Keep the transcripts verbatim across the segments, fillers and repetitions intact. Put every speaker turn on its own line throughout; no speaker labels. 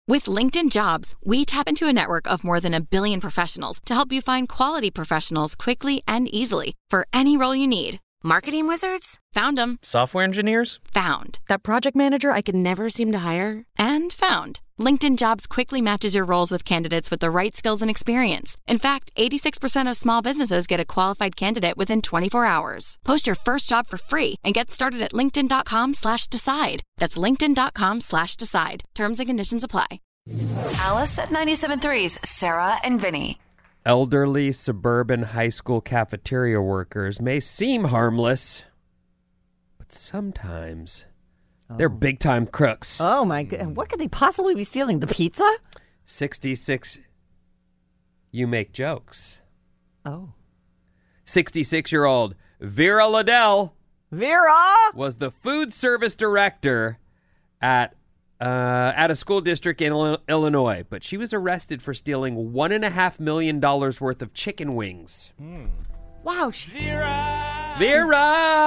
With LinkedIn Jobs, we tap into a network of more than a billion professionals to help you find quality professionals quickly and easily for any role you need. Marketing wizards? Found them.
Software engineers?
Found. That project manager I could never seem to hire? And found. LinkedIn Jobs quickly matches your roles with candidates with the right skills and experience. In fact, eighty-six percent of small businesses get a qualified candidate within twenty-four hours. Post your first job for free and get started at linkedin.com slash decide. That's linkedin.com slash decide. Terms and conditions apply.
Alice at ninety-seven point three's Sarah and Vinny.
Elderly suburban high school cafeteria workers may seem harmless, but sometimes oh. they're big-time crooks.
Oh, my God. What could they possibly be stealing? The pizza?
sixty-six, you make jokes.
Oh.
sixty-six-year-old Vera Liddell
Vera
was the food service director at Uh, at a school district in Illinois, but she was arrested for stealing one and a half million dollars worth of chicken wings.
Mm. Wow, she-
Vera! Vera!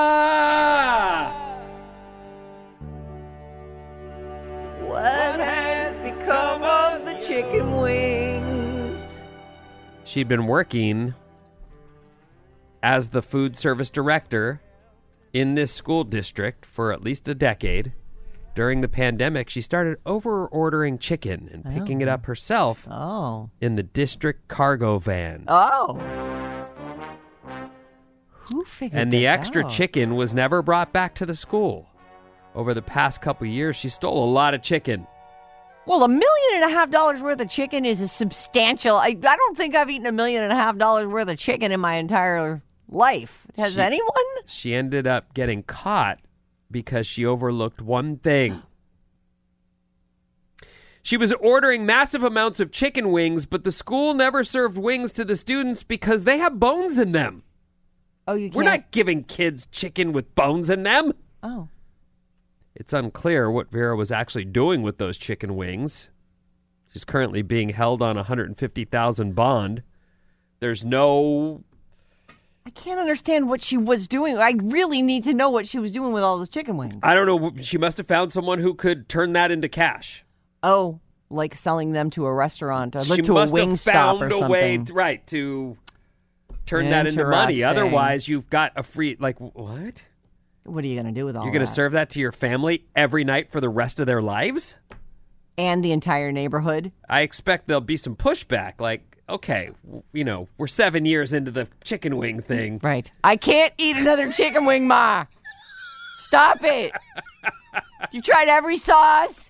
What has become of the chicken wings?
She'd been working as the food service director in this school district for at least a decade. During the pandemic, she started over-ordering chicken and picking oh. it up herself
oh.
in the district cargo van.
Oh. Who figured
And the
this
extra
out?
chicken was never brought back to the school. Over the past couple years, she stole a lot of chicken.
Well, a million and a half dollars worth of chicken is a substantial... I, I don't think I've eaten a million and a half dollars worth of chicken in my entire life. Has
she,
anyone?
She ended up getting caught because she overlooked one thing. She was ordering massive amounts of chicken wings, but the school never served wings to the students because they have bones in them.
Oh, you can't?
We're not giving kids chicken with bones in them.
Oh.
It's unclear what Vera was actually doing with those chicken wings. She's currently being held on one hundred fifty thousand dollars bond. There's no...
I can't understand what she was doing. I really need to know what she was doing with all those chicken wings.
I don't know. She must have found someone who could turn that into cash.
Oh, like selling them to a restaurant or
she
to a wing stop or
something. She must have found a way, to, right, to turn that into money. Otherwise, you've got a free, like, what?
What are you going to do with all that?
You're going to serve that to your family every night for the rest of their lives?
And the entire neighborhood?
I expect there'll be some pushback, like, okay, you know, we're seven years into the chicken wing thing.
Right. I can't eat another chicken wing, Ma. Stop it. You've tried every sauce.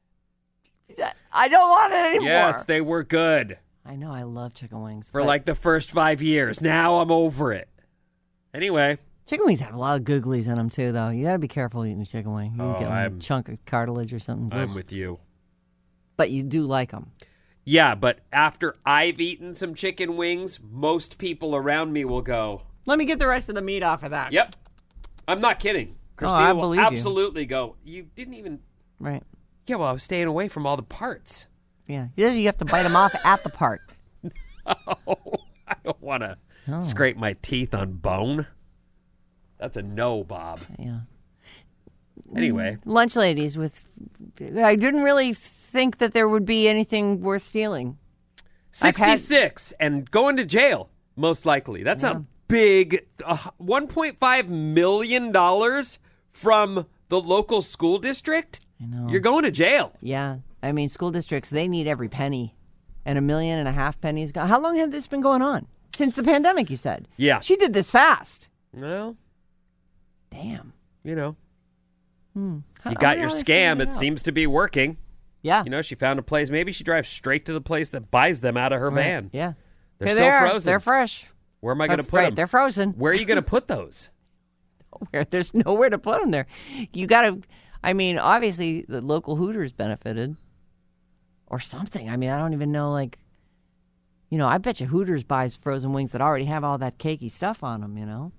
I don't want it anymore.
Yes, they were good.
I know, I love chicken wings.
For like the first five years. Now I'm over it. Anyway.
Chicken wings have a lot of googlies in them, too, though. You got to be careful eating a chicken wing. You
oh,
can get
I'm,
a chunk of cartilage or something.
I'm
Ugh.
with you.
But you do like them.
Yeah, but after I've eaten some chicken wings, most people around me will go,
let me get the rest of the meat off of that.
Yep. I'm not kidding. Christina
oh, I
will
believe
absolutely
you.
go, you didn't even...
Right.
Yeah, well, I was staying away from all the parts.
Yeah. You have to bite them off at the part.
No, I don't want to oh. scrape my teeth on bone. That's a no, Bob.
Yeah.
Anyway.
Lunch ladies with... I didn't really think that there would be anything worth stealing.
sixty-six had... and going to jail, most likely. That's yeah. a big... Uh, one point five million dollars from the local school district?
I know.
You're going to jail.
Yeah. I mean, school districts, they need every penny. And a million and a half pennies gone. How long had this been going on? Since the pandemic, you said.
Yeah.
She did this fast.
Well.
Damn.
You know.
Hmm.
You got your scam. It, it seems to be working.
Yeah.
You know, she found a place. Maybe she drives straight to the place that buys them out of her
right.
van.
Yeah.
They're
Here
still
they are.
frozen.
They're fresh.
Where am I going to put
right.
them?
They're frozen.
Where are you going to put those?
Nowhere. There's nowhere to put them there. You got to, I mean, obviously the local Hooters benefited or something. I mean, I don't even know, like, you know, I bet you Hooters buys frozen wings that already have all that cakey stuff on them, you know?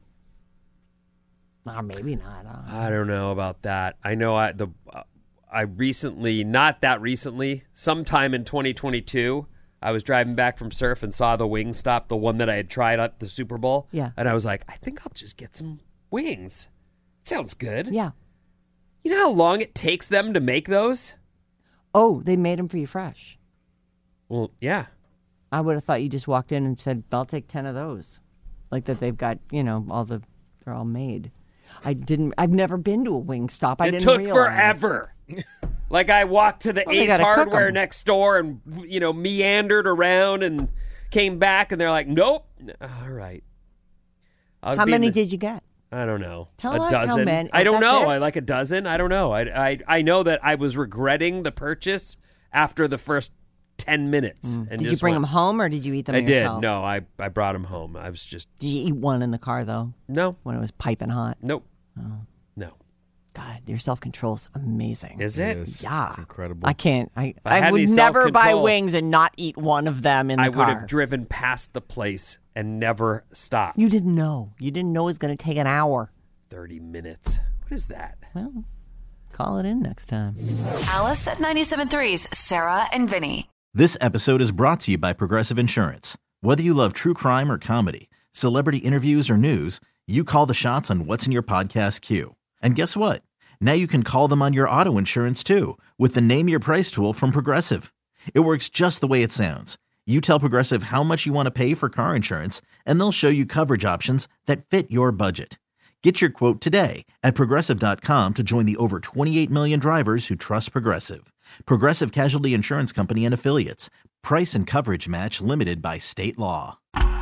Or maybe not. I don't know,
I don't know about that. I know I the uh, I recently, not that recently, sometime in twenty twenty-two, I was driving back from surf and saw the Wingstop, the one that I had tried at the Super Bowl.
Yeah.
And I was like, I think I'll just get some wings. Sounds good.
Yeah.
You know how long it takes them to make those?
Oh, they made them for you fresh.
Well, yeah.
I would have thought you just walked in and said, I'll take ten of those. Like that they've got, you know, all the, they're all made. I didn't, I've never been to a Wingstop. I
it
didn't
took
realize.
forever. Like I walked to the
Well, they
Ace
gotta cook
Hardware
'em.
next door and, you know, meandered around and came back and they're like, nope. All right. I'll
How
be in
many
the-
did you get?
I don't know.
Tell
a
us how
dozen.
many-
I don't
that's
know.
it?
I like a dozen. I don't know. I, I I know that I was regretting the purchase after the first ten minutes. And
Did you
just
bring
went-
them home or did you eat them
I
yourself?
did. No, I I brought them home. I was just
Did you eat one in the car, though,
no,
when it was piping hot?
nope,
Oh.
no.
God, your self-control's amazing.
Is it?
Yes.
Yeah.
It's incredible.
I can't. I,
I
I,
had
would
any
never buy
self-control,
wings and not eat one of them in the
I
car.
would have driven past the place and never stopped.
You didn't know. You didn't know it was going to take an hour.
Thirty minutes. What is that?
Well, call it in next time.
Alice at ninety-seven point three's Sarah and Vinny.
This episode is brought to you by Progressive Insurance. Whether you love true crime or comedy, celebrity interviews or news, you call the shots on what's in your podcast queue. And guess what? Now you can call them on your auto insurance too with the Name Your Price tool from Progressive. It works just the way it sounds. You tell Progressive how much you want to pay for car insurance, and they'll show you coverage options that fit your budget. Get your quote today at Progressive dot com to join the over twenty-eight million drivers who trust Progressive. Progressive Casualty Insurance Company and Affiliates. Price and coverage match limited by state law.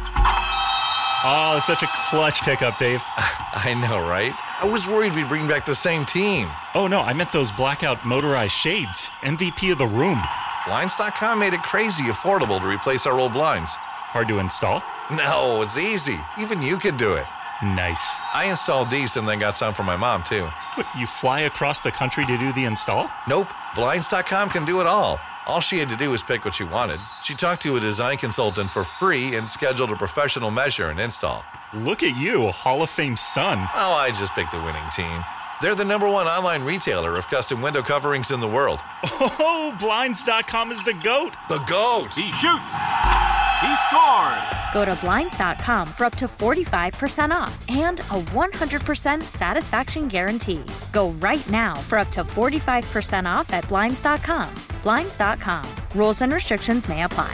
Oh, it's such a clutch pickup, Dave.
I know, right? I was worried we'd bring back the same team.
Oh, no, I meant those blackout motorized shades. M V P of the room.
Blinds dot com made it crazy affordable to replace our old blinds.
Hard to install?
No, it's easy. Even you could do it.
Nice.
I installed these and then got some for my mom, too.
What, you fly across the country to do the install?
Nope. Blinds dot com can do it all. All she had to do was pick what she wanted. She talked to a design consultant for free and scheduled a professional measure and install.
Look at you, Hall of Fame son.
Oh, I just picked the winning team. They're the number one online retailer of custom window coverings in the world.
Oh, Blinds dot com is the GOAT.
The GOAT!
He shoots. He scored.
Go to Blinds dot com for up to forty-five percent off and a one hundred percent satisfaction guarantee. Go right now for up to forty-five percent off at Blinds dot com. Blinds dot com. Rules and restrictions may apply.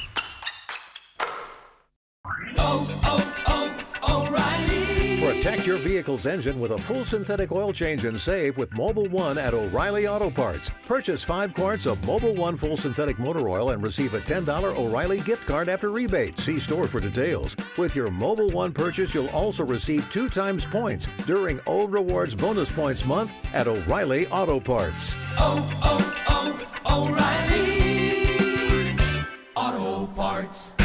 Oh, oh, oh, O'Reilly. Protect your vehicle's engine with a full synthetic oil change and save with Mobil one at O'Reilly Auto Parts. Purchase five quarts of Mobil one full synthetic motor oil and receive a ten dollars O'Reilly gift card after rebate. See store for details. With your Mobil one purchase, you'll also receive two times points during O Rewards Bonus Points Month at O'Reilly Auto Parts.
Oh, oh, oh, O'Reilly. Auto Parts.